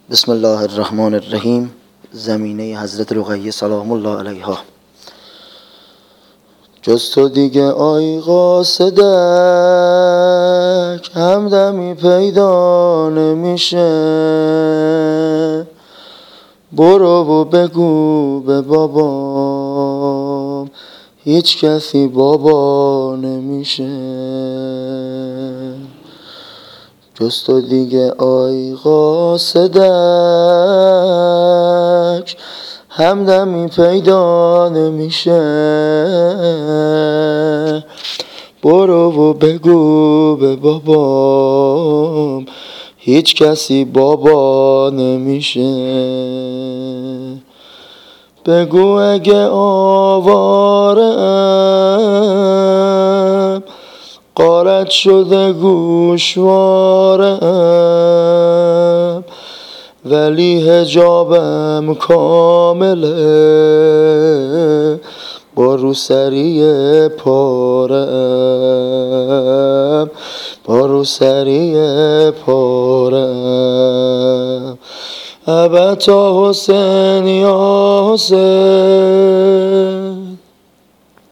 بسم الله الرحمن الرحیم. زمینه حضرت رقیه سلام الله علیها. جز تو دیگه آی قاصدک همدمی پیدا نمیشه. برو و بگو به بابام هیچ کسی بابا نمیشه. جز تو دیگه آی قاصدک همدمی پیدا نمیشه. برو و بگو به بابام هیچ کسی بابا نمیشه. بگو اگه آوارم غارت شده گوشوارم، ولی حجابم کامله با روسری پارم، با روسری پارم. ابتا حسین یا حسین